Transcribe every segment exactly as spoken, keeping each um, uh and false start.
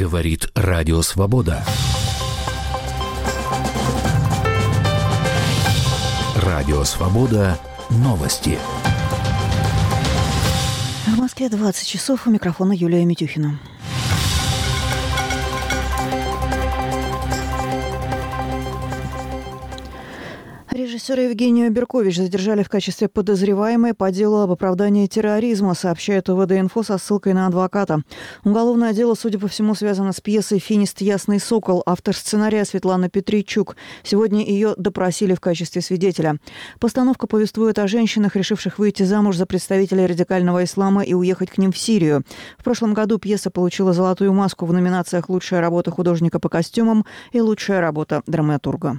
Говорит Радио Свобода. Радио Свобода. Новости. В Москве двадцать часов. У микрофона Юлия Митюхина. Режиссера Евгению Беркович задержали в качестве подозреваемой по делу об оправдании терроризма, сообщает УВД-инфо со ссылкой на адвоката. Уголовное дело, судя по всему, связано с пьесой «Финист. Ясный сокол», автор сценария Светлана Петричук. Сегодня ее допросили в качестве свидетеля. Постановка повествует о женщинах, решивших выйти замуж за представителей радикального ислама и уехать к ним в Сирию. В прошлом году пьеса получила «Золотую маску» в номинациях «Лучшая работа художника по костюмам» и «Лучшая работа драматурга».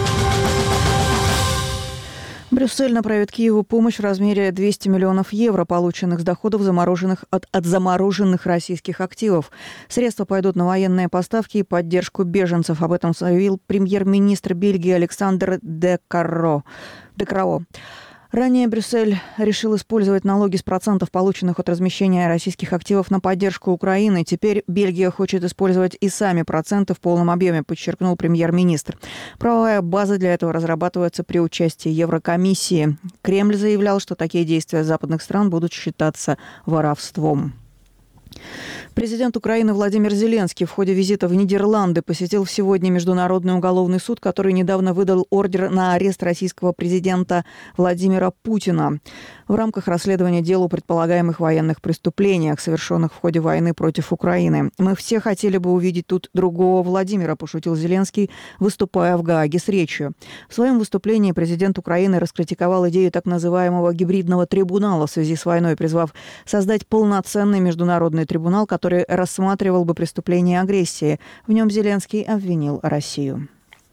Брюссель направит Киеву помощь в размере двести миллионов евро, полученных с доходов замороженных от, от замороженных российских активов. Средства пойдут на военные поставки и поддержку беженцев. Об этом заявил премьер-министр Бельгии Александр Де Карро. Де Крао. Ранее Брюссель решил использовать налоги с процентов, полученных от размещения российских активов, на поддержку Украины. Теперь Бельгия хочет использовать и сами проценты в полном объеме, подчеркнул премьер-министр. Правовая база для этого разрабатывается при участии Еврокомиссии. Кремль заявлял, что такие действия западных стран будут считаться воровством. Президент Украины Владимир Зеленский в ходе визита в Нидерланды посетил сегодня Международный уголовный суд, который недавно выдал ордер на арест российского президента Владимира Путина в рамках расследования дела о предполагаемых военных преступлениях, совершенных в ходе войны против Украины. «Мы все хотели бы увидеть тут другого Владимира», – пошутил Зеленский, выступая в Гааге с речью. В своем выступлении президент Украины раскритиковал идею так называемого гибридного трибунала в связи с войной, призвав создать полноценный международный трибунал, который рассматривал бы преступления агрессии. В нем Зеленский обвинил Россию.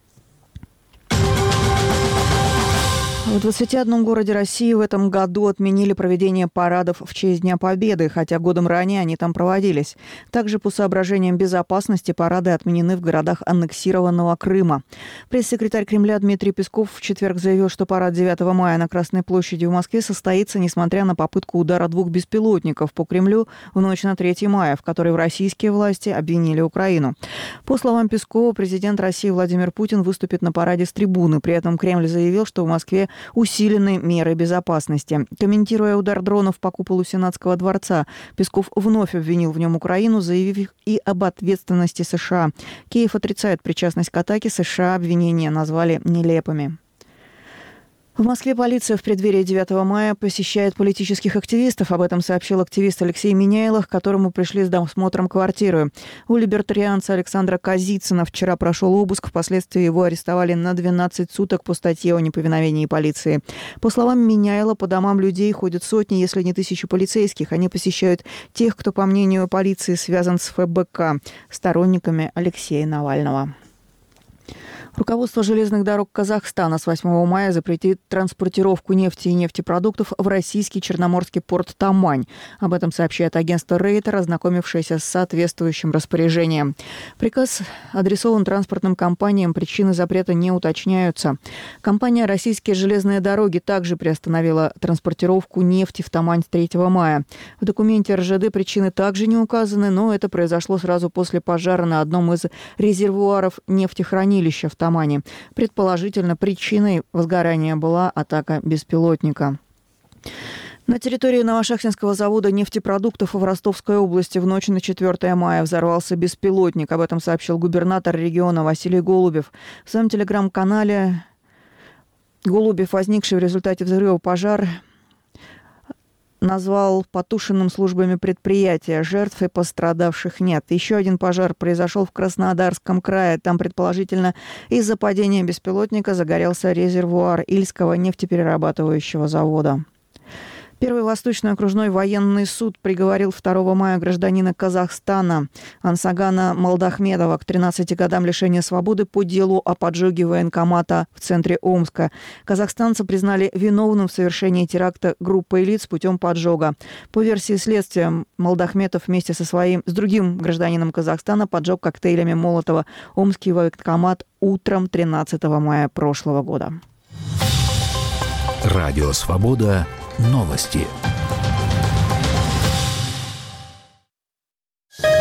В двадцати одном городе России в этом году отменили проведение парадов в честь Дня Победы, хотя годом ранее они там проводились. Также по соображениям безопасности парады отменены в городах аннексированного Крыма. Пресс-секретарь Кремля Дмитрий Песков в четверг заявил, что парад девятого мая на Красной площади в Москве состоится, несмотря на попытку удара двух беспилотников по Кремлю в ночь на третье мая, в которой российские власти обвинили Украину. По словам Пескова, президент России Владимир Путин выступит на параде с трибуны. При этом Кремль заявил, что в Москве усилены меры безопасности. Комментируя удар дронов по куполу Сенатского дворца, Песков вновь обвинил в нем Украину, заявив и об ответственности США. Киев отрицает причастность к атаке, США обвинения назвали нелепыми. В Москве полиция в преддверии девятого мая посещает политических активистов. Об этом сообщил активист Алексей Миняйлов, к которому пришли с досмотром квартиры. У либертарианца Александра Козицына вчера прошел обыск. Впоследствии его арестовали на двенадцать суток по статье о неповиновении полиции. По словам Миняйлова, по домам людей ходят сотни, если не тысячи полицейских. Они посещают тех, кто, по мнению полиции, связан с эф бэ ка, сторонниками Алексея Навального. Руководство железных дорог Казахстана с восьмого мая запретит транспортировку нефти и нефтепродуктов в российский черноморский порт Тамань. Об этом сообщает агентство Рейтер, ознакомившееся с соответствующим распоряжением. Приказ адресован транспортным компаниям, причины запрета не уточняются. Компания «Российские железные дороги» также приостановила транспортировку нефти в Тамань с третьего мая. В документе эр жэ дэ причины также не указаны, но это произошло сразу после пожара на одном из резервуаров нефтехранилища в Тамань. Предположительно, причиной возгорания была атака беспилотника. На территории Новошахтинского завода нефтепродуктов в Ростовской области в ночь на четвёртое мая взорвался беспилотник. Об этом сообщил губернатор региона Василий Голубев. В своем телеграм-канале Голубев, возникший в результате взрыва пожар, назвал потушенным службами предприятия. Жертв и пострадавших нет. Еще один пожар произошел в Краснодарском крае. Там, предположительно, из-за падения беспилотника загорелся резервуар Ильского нефтеперерабатывающего завода. Первый Восточный окружной военный суд приговорил второго мая гражданина Казахстана Ансагана Малдахмедова к тринадцати годам лишения свободы по делу о поджоге военкомата в центре Омска. Казахстанца признали виновным в совершении теракта группой лиц путем поджога. По версии следствия, Малдахмедов вместе со своим, с другим гражданином Казахстана поджег коктейлями Молотова омский военкомат утром тринадцатого мая прошлого года. Радио «Свобода». Новости.